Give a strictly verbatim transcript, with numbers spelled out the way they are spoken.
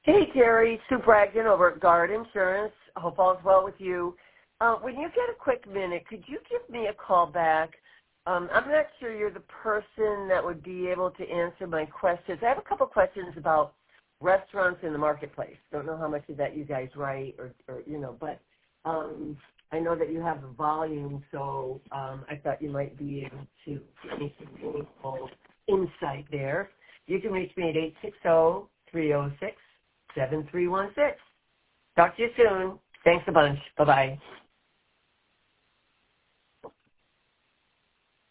Hey, Terry. Sue Bragdon over at Guard Insurance. I hope all's well with you. Uh, when you get a quick minute, could you give me a call back? Um, I'm not sure you're the person that would be able to answer my questions. I have a couple questions about restaurants in the marketplace. Don't know how much of that you guys write or, or you know, but um, I know that you have the volume, so um, I thought you might be able to give me some meaningful insight there. You can reach me at eight six zero, three zero six, seven three one six. Talk to you soon. Thanks a bunch. Bye-bye.